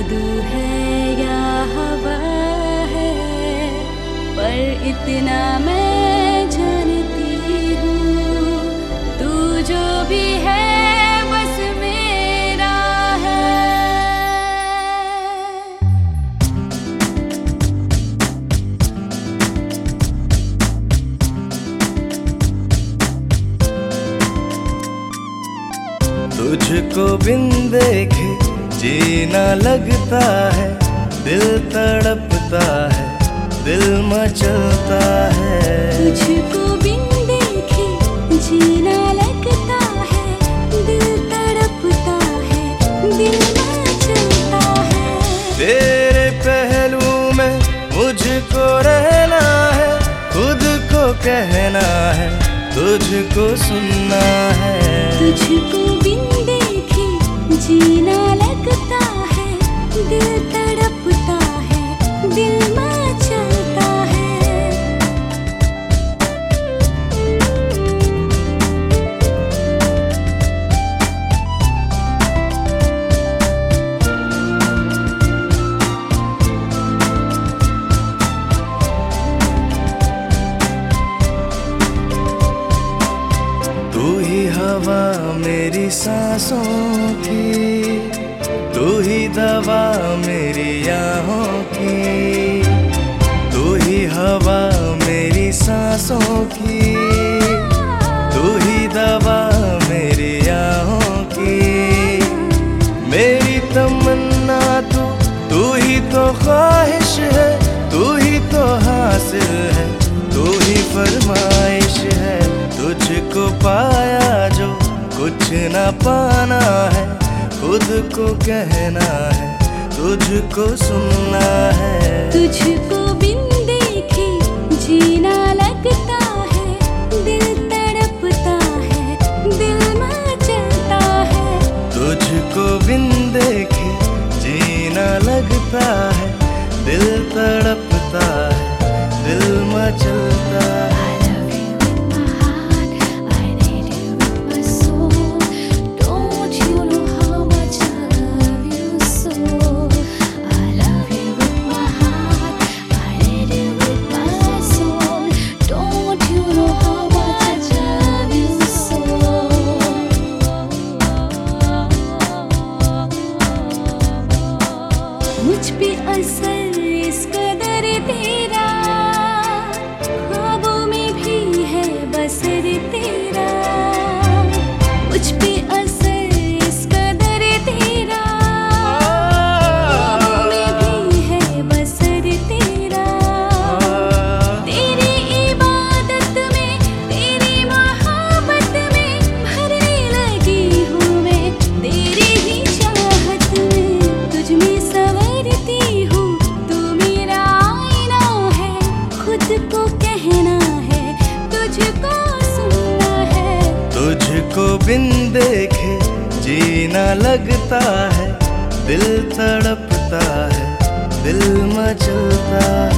जादू है या हवा है, पर इतना मैं जानती हूँ, तू जो भी है बस मेरा है। तुझको बिन देखे जीना लगता है, दिल तड़पता है, दिल मचलता है। तुझको बिन देखे जीना लगता है, दिल तड़पता है, दिल मचलता है। तेरे पहलू में मुझको रहना है, खुद को कहना है, तुझको सुनना है। तुझको बिन देखे जीना लगता है, दिल तड़पता है, दिल मचलता है। तू ही हवा मेरी सांसों की, तू ही दवा मेरी आहों की। तू ही हवा मेरी सांसों की, तू ही दवा मेरी आहों की। मेरी तमन्ना तू ही तो ख्वाहिश है, तू ही तो हासिल है, तू ही फरमाइश है। तुझको पाया जो कुछ ना पाना है, खुद को कहना है, तुझको सुनना है। तुझको बिन देखे जीना लगता है, दिल तड़पता है, दिल मचलता है। तुझको बिन देखे जीना लगता है, दिल तड़पता है, दिल मचलता है। मुझ पे असर इस कदर तेरा, ख्वाबों में भी है बसर तेरा। मुझ पे असर इस कदर तेरा, ख्वाबों में भी है बसर तेरा। तेरी इबादत में, तेरी मोहब्बत में भरने लगी हूँ मैं, तेरी ही चाहत में, तुझ में संवरती हूँ। तू मेरा आईना है, खुद को कहना है, तुझको सुनना है। तुझको बिन देखे जीना लगता है, दिल तड़पता है, दिल मचलता है।